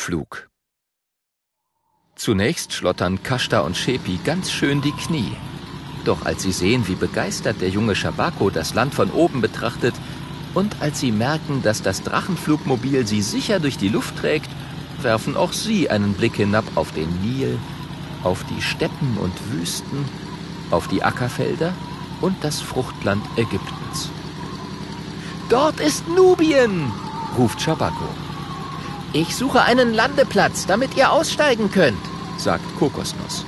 Blutflug. Zunächst schlottern Kashta und Shepi ganz schön die Knie. Doch als sie sehen, wie begeistert der junge Chabako das Land von oben betrachtet und als sie merken, dass das Drachenflugmobil sie sicher durch die Luft trägt, werfen auch sie einen Blick hinab auf den Nil, auf die Steppen und Wüsten, auf die Ackerfelder und das Fruchtland Ägyptens. »Dort ist Nubien«, ruft Chabako. »Ich suche einen Landeplatz, damit ihr aussteigen könnt«, sagt Kokosnuss.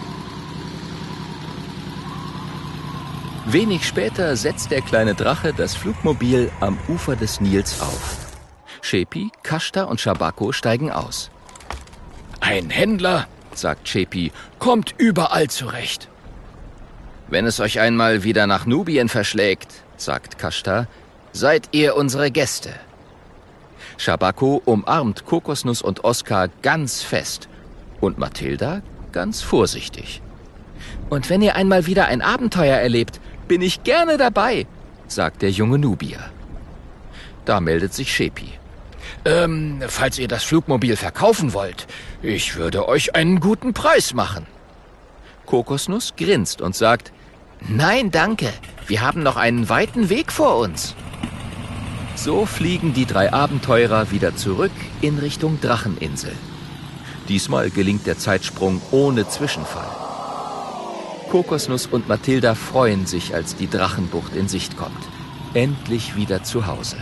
Wenig später setzt der kleine Drache das Flugmobil am Ufer des Nils auf. Shepi, Kashta und Chabako steigen aus. »Ein Händler«, sagt Shepi, »kommt überall zurecht.« »Wenn es euch einmal wieder nach Nubien verschlägt«, sagt Kashta, »seid ihr unsere Gäste.« Chabako umarmt Kokosnuss und Oskar ganz fest und Mathilda ganz vorsichtig. »Und wenn ihr einmal wieder ein Abenteuer erlebt, bin ich gerne dabei«, sagt der junge Nubier. Da meldet sich Shepi. »Falls ihr das Flugmobil verkaufen wollt, ich würde euch einen guten Preis machen.« Kokosnuss grinst und sagt, »Nein, danke, wir haben noch einen weiten Weg vor uns.« So fliegen die drei Abenteurer wieder zurück in Richtung Dracheninsel. Diesmal gelingt der Zeitsprung ohne Zwischenfall. Kokosnuss und Mathilda freuen sich, als die Drachenbucht in Sicht kommt. Endlich wieder zu Hause.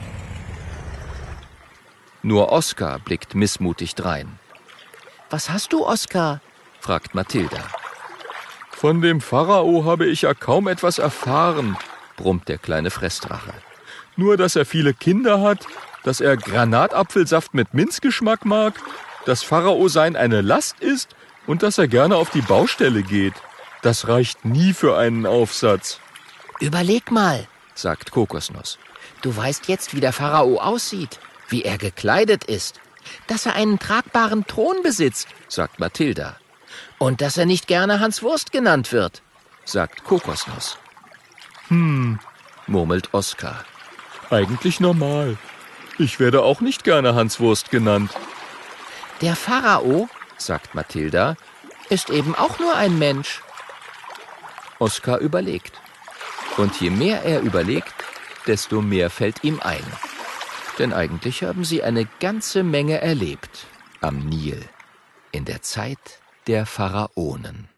Nur Oskar blickt missmutig drein. »Was hast du, Oskar?« fragt Mathilda. »Von dem Pharao habe ich ja kaum etwas erfahren«, brummt der kleine Fressdrache. »Nur, dass er viele Kinder hat, dass er Granatapfelsaft mit Minzgeschmack mag, dass Pharao sein eine Last ist und dass er gerne auf die Baustelle geht. Das reicht nie für einen Aufsatz.« »Überleg mal«, sagt Kokosnuss. »Du weißt jetzt, wie der Pharao aussieht, wie er gekleidet ist, dass er einen tragbaren Thron besitzt«, sagt Mathilda. »Und dass er nicht gerne Hanswurst genannt wird«, sagt Kokosnuss. Murmelt Oskar. Eigentlich normal. Ich werde auch nicht gerne Hanswurst genannt. »Der Pharao«, sagt Mathilda, »ist eben auch nur ein Mensch.« Oskar überlegt. Und je mehr er überlegt, desto mehr fällt ihm ein. Denn eigentlich haben sie eine ganze Menge erlebt am Nil, in der Zeit der Pharaonen.